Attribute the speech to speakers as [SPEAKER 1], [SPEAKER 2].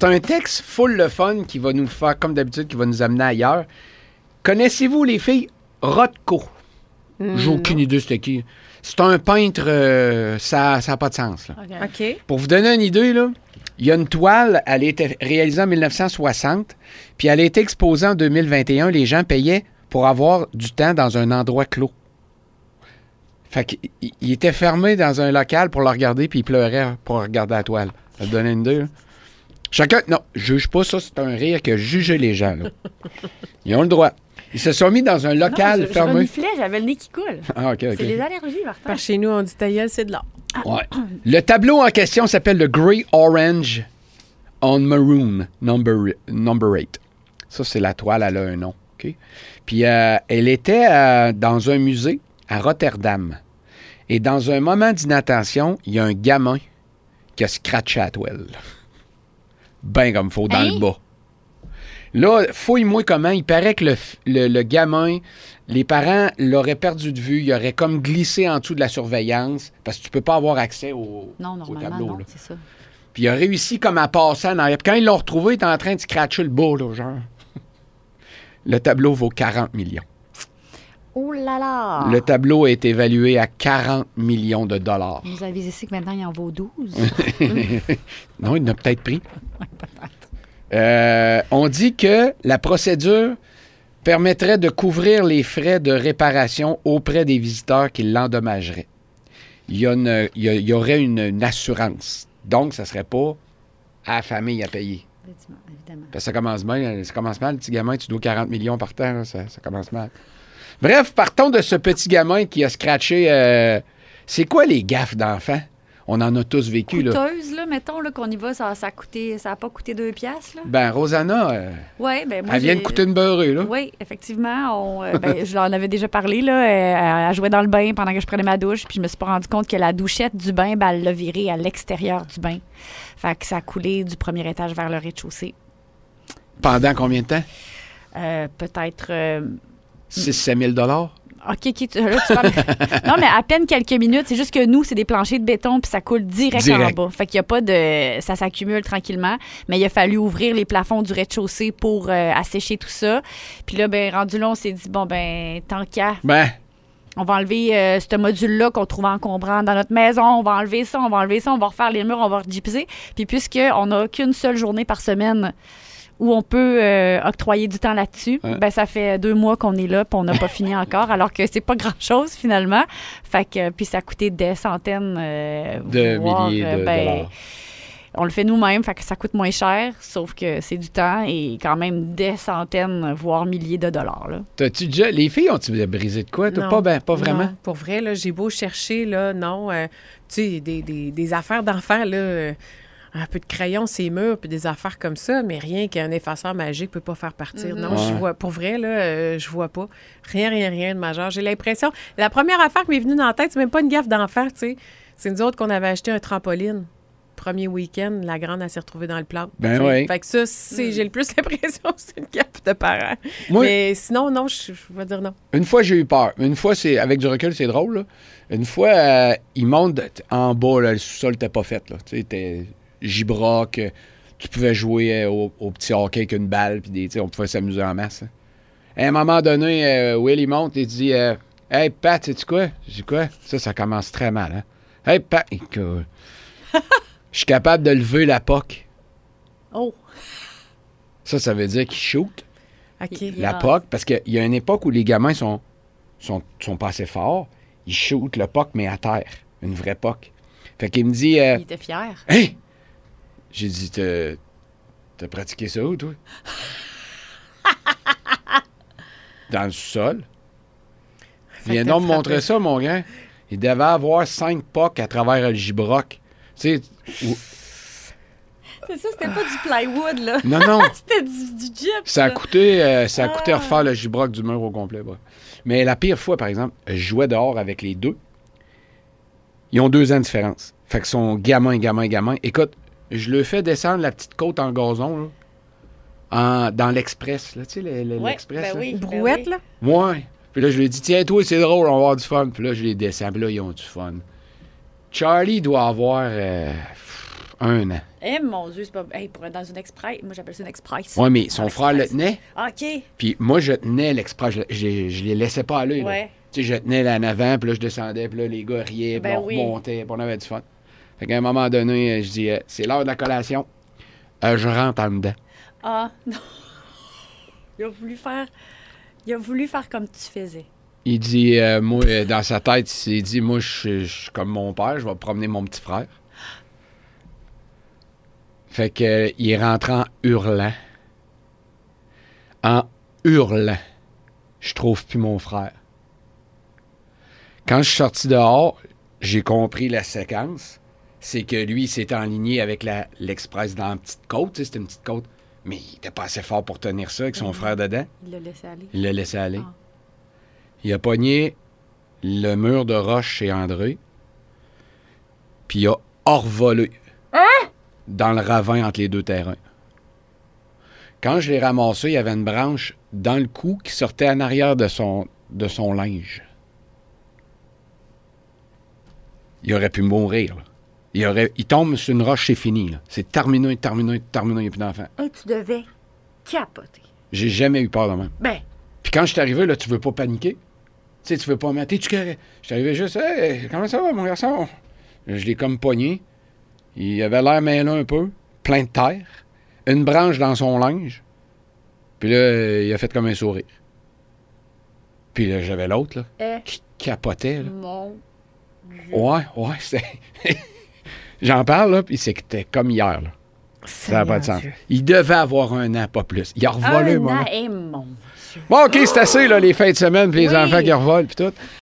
[SPEAKER 1] C'est un texte full le fun qui va nous faire, comme d'habitude, qui va nous amener ailleurs. Connaissez-vous les filles Rothko? J'ai aucune idée c'était qui. C'est un peintre, ça n'a pas de sens. Là.
[SPEAKER 2] OK.
[SPEAKER 1] Pour vous donner une idée, là, il y a une toile, elle a été réalisée en 1960, puis elle a été exposée en 2021. Les gens payaient pour avoir du temps dans un endroit clos. Fait qu'il était fermé dans un local pour le regarder, puis il pleurait pour regarder la toile. Ça te donne une idée, là? Chacun... Non, je juge pas ça, c'est un rire que juger les gens, là. Ils ont le droit. Ils se sont mis dans un local fermé.
[SPEAKER 3] Je reniflais, j'avais le nez qui coule.
[SPEAKER 1] Ah, OK.
[SPEAKER 3] C'est les allergies, Martin.
[SPEAKER 2] Par chez nous, on dit ta gueule, c'est de l'or.
[SPEAKER 1] Ouais. Le tableau en question s'appelle le Grey Orange on Maroon Number 8. Ça, c'est la toile, elle a un nom. OK? Puis, elle était dans un musée à Rotterdam. Et dans un moment d'inattention, il y a un gamin qui a scratché la toile. Ben comme faut, dans le bas. Là, fouille-moi comment. Il paraît que le gamin, les parents l'auraient perdu de vue. Il aurait comme glissé en dessous de la surveillance parce que tu peux pas avoir accès au tableau.
[SPEAKER 3] Non,
[SPEAKER 1] là.
[SPEAKER 3] c'est ça.
[SPEAKER 1] Puis il a réussi comme à passer en arrière. Puis quand ils l'ont retrouvé, il était en train de scratcher le bas, là, genre. Le tableau vaut 40 millions.
[SPEAKER 3] Oh là là!
[SPEAKER 1] Le tableau a été évalué à 40 millions de dollars.
[SPEAKER 3] Vous avez ici que maintenant, il en vaut 12.
[SPEAKER 1] Non, il en a peut-être pris. On dit que la procédure permettrait de couvrir les frais de réparation auprès des visiteurs qui l'endommageraient. Il y aurait une assurance. Donc, ça ne serait pas à la famille à payer.
[SPEAKER 3] Évidemment.
[SPEAKER 1] Parce que ça commence mal, le petit gamin, tu dois 40 millions par temps, là, ça commence mal. Bref, partons de ce petit gamin qui a scratché... c'est quoi les gaffes d'enfants? On en a tous vécu, là.
[SPEAKER 3] Coûteuse, là, mettons, là, qu'on y va, ça n'a pas coûté 2 piastres, là.
[SPEAKER 1] Ben, Rosanna,
[SPEAKER 3] ouais, ben, moi,
[SPEAKER 1] elle vient de coûter une beurrée, là.
[SPEAKER 3] Oui, effectivement. Je l'en avais déjà parlé, là. Elle jouait dans le bain pendant que je prenais ma douche, puis je me suis pas rendu compte que la douchette du bain, ben, elle l'a virée à l'extérieur du bain. Fait que ça a coulé du premier étage vers le rez-de-chaussée.
[SPEAKER 1] Pendant combien de temps?
[SPEAKER 3] Peut-être...
[SPEAKER 1] 6-7 000
[SPEAKER 3] OK, là, tu parles... Non, mais à peine quelques minutes. C'est juste que nous, c'est des planchers de béton, puis ça coule direct en bas. Fait qu'il n'y a pas de... Ça s'accumule tranquillement. Mais il a fallu ouvrir les plafonds du rez-de-chaussée pour assécher tout ça. Puis là, ben rendu là, on s'est dit, bon, ben tant qu'à... On va enlever ce module-là qu'on trouve encombrant dans notre maison. On va enlever ça, on va refaire les murs, on va regypser. Puis puisqu'on n'a qu'une seule journée par semaine où on peut octroyer du temps là-dessus, ben ça fait 2 mois qu'on est là puis on n'a pas fini encore, alors que c'est pas grand-chose finalement. Fait que puis ça a coûté des centaines
[SPEAKER 1] de milliers de dollars.
[SPEAKER 3] On le fait nous-mêmes, fait que ça coûte moins cher, sauf que c'est du temps et quand même des centaines, voire milliers de dollars. Là.
[SPEAKER 1] T'as-tu déjà... Les filles ont-tu brisé de quoi?
[SPEAKER 2] Non,
[SPEAKER 1] pas vraiment?
[SPEAKER 2] Non, pour vrai, là, j'ai beau chercher, là, non. Tu sais, des affaires d'enfants, là... un peu de crayon, ces murs, puis des affaires comme ça, mais rien qu'un effaceur magique peut pas faire partir. Non, je vois, pour vrai, là, je vois pas. Rien de majeur. J'ai l'impression... La première affaire qui m'est venue dans la tête, c'est même pas une gaffe d'enfant, tu sais. C'est nous autres qu'on avait acheté un trampoline. Premier week-end, la grande, elle s'est retrouvée dans le plat.
[SPEAKER 1] Ben oui.
[SPEAKER 2] Fait que ça, j'ai le plus l'impression que c'est une gaffe de parents. Moi, mais sinon, non, je vais dire non.
[SPEAKER 1] Une fois, j'ai eu peur. Une fois, avec du recul, c'est drôle, là. Une fois, ils montent en bas, là, le sous-sol n'était pas fait, là. Tu sais, t'es gibroc, tu pouvais jouer au petit hockey avec une balle, puis on pouvait s'amuser en masse. Hein. À un moment donné, Will, il monte et dit « Hey, Pat, sais-tu quoi? » Je dis « Quoi? » Ça commence très mal, hein. « Hey, Pat! » Je suis capable de lever la POC.
[SPEAKER 3] Oh!
[SPEAKER 1] Ça veut dire qu'il shoot.
[SPEAKER 2] OK.
[SPEAKER 1] La POC, parce qu'il y a une époque où les gamins sont pas assez forts. Ils shootent le POC, mais à terre. Une vraie POC. Fait qu'il me dit...
[SPEAKER 3] il était fier.
[SPEAKER 1] Hey! J'ai dit, t'as pratiqué ça où, toi? Dans le sol. Viens donc me montrer ça, mon gars. Il devait avoir 5 POC à travers le gibroc. Tu sais...
[SPEAKER 3] C'est ça, c'était pas du plywood, là.
[SPEAKER 1] Non.
[SPEAKER 3] C'était du gyps.
[SPEAKER 1] Ça a coûté refaire le gibroc du mur au complet. Ouais. Mais la pire fois, par exemple, je jouais dehors avec les deux. Ils ont 2 ans de différence. Fait que son gamin. Écoute, je le fais descendre la petite côte en gazon, là, dans l'Express. Là, tu sais, l'Express.
[SPEAKER 3] Ben oui,
[SPEAKER 2] brouette, là?
[SPEAKER 1] Ouais. Puis là, je lui ai dit, tiens, toi, c'est drôle, on va avoir du fun. Puis là, je les descends. Puis là, ils ont du fun. Charlie doit avoir 1 an.
[SPEAKER 3] Eh, mon Dieu, c'est pas... Hey, pour être dans une express, moi, j'appelle ça une express.
[SPEAKER 1] Oui, mais son frère le tenait.
[SPEAKER 3] OK.
[SPEAKER 1] Puis moi, je tenais l'express. Je les laissais pas aller. Là.
[SPEAKER 3] Ouais.
[SPEAKER 1] Tu sais, je tenais là en avant, puis là, je descendais, puis là, les gars riaient, puis
[SPEAKER 3] Ben
[SPEAKER 1] on
[SPEAKER 3] oui.
[SPEAKER 1] remontait, puis on avait du fun. Fait qu'à un moment donné, je dis, c'est l'heure de la collation. Je rentre en dedans.
[SPEAKER 3] Ah, non. Il a voulu faire comme tu faisais.
[SPEAKER 1] Il dit, moi, dans sa tête, il s'est dit, moi, je suis comme mon père, je vais promener mon petit frère. Fait que, il est rentré en hurlant. En hurlant. Je trouve plus mon frère. Quand je suis sorti dehors, j'ai compris la séquence. C'est que lui, il s'était enligné avec l'express dans la petite côte. Tu sais, c'était une petite côte. Mais il était pas assez fort pour tenir ça avec son frère dedans.
[SPEAKER 3] Il l'a laissé aller.
[SPEAKER 1] Il l'a laissé aller.
[SPEAKER 3] Ah.
[SPEAKER 1] Il a pogné le mur de roche chez André. Puis il a hors-volé. Dans le ravin entre les deux terrains. Quand je l'ai ramassé, il y avait une branche dans le cou qui sortait en arrière de son linge. Il aurait pu mourir. Là. Il tombe sur une roche, c'est fini. Là. C'est terminé, il n'y a plus d'enfant.
[SPEAKER 3] Hey, tu devais capoter.
[SPEAKER 1] J'ai jamais eu peur de même.
[SPEAKER 3] Ben,
[SPEAKER 1] Puis quand je suis arrivé, là, tu veux pas paniquer. Tu sais, tu veux pas mater, tu carré. Je suis arrivé juste, hey, comment ça va, mon garçon? Je l'ai comme pogné. Il avait l'air mêlé un peu, plein de terre, une branche dans son linge. Puis là, il a fait comme un sourire. Puis là, j'avais l'autre, là, qui capotait, là.
[SPEAKER 3] mon Dieu.
[SPEAKER 1] Ouais, c'est... J'en parle, là, puis c'était comme hier, là. Ça n'a pas de sens.
[SPEAKER 2] Dieu.
[SPEAKER 1] Il devait avoir 1 an, pas plus. Il a revolé,
[SPEAKER 3] Un
[SPEAKER 1] moi.
[SPEAKER 3] an, et mon Dieu.
[SPEAKER 1] Bon, OK, c'est assez, là, les fins de semaine, puis les
[SPEAKER 3] Oui.
[SPEAKER 1] enfants qui revolent, puis tout.